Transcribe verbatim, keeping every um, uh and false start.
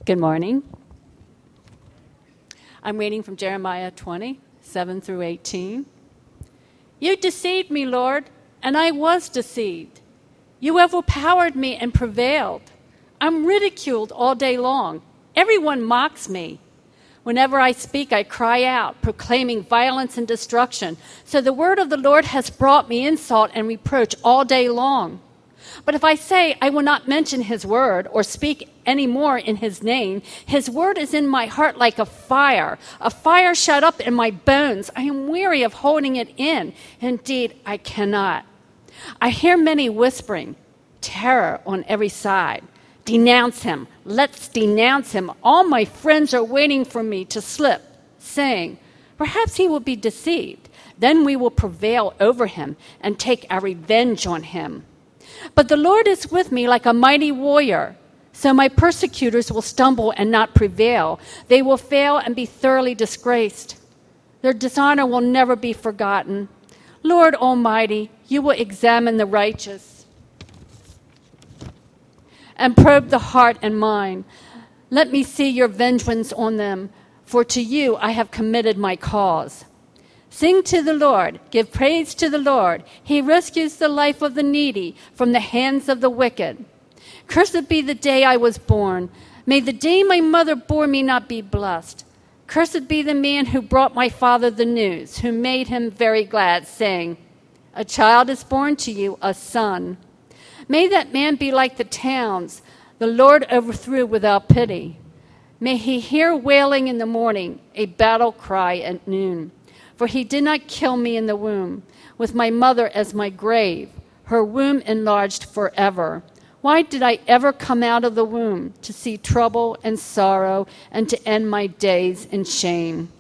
Good morning. I'm reading from Jeremiah twenty, seven through eighteen. You deceived me, Lord, and I was deceived. You overpowered me and prevailed. I'm ridiculed all day long. Everyone mocks me. Whenever I speak, I cry out, proclaiming violence and destruction. So the word of the Lord has brought me insult and reproach all day long. But if I say I will not mention his word or speak any more in his name, his word is in my heart like a fire, a fire shut up in my bones. I am weary of holding it in. Indeed, I cannot. I hear many whispering, terror on every side. Denounce him. Let's denounce him. All my friends are waiting for me to slip, saying, perhaps he will be deceived. Then we will prevail over him and take our revenge on him. But the Lord is with me like a mighty warrior. So my persecutors will stumble and not prevail. They will fail and be thoroughly disgraced. Their dishonor will never be forgotten. Lord Almighty, you will examine the righteous and probe the heart and mind. Let me see your vengeance on them, for to you I have committed my cause. Sing to the Lord, give praise to the Lord. He rescues the life of the needy from the hands of the wicked. Cursed be the day I was born. May the day my mother bore me not be blessed. Cursed be the man who brought my father the news, who made him very glad, saying, a child is born to you, a son. May that man be like the towns the Lord overthrew without pity. May he hear wailing in the morning, a battle cry at noon. For he did not kill me in the womb, with my mother as my grave, her womb enlarged forever. Why did I ever come out of the womb to see trouble and sorrow and to end my days in shame?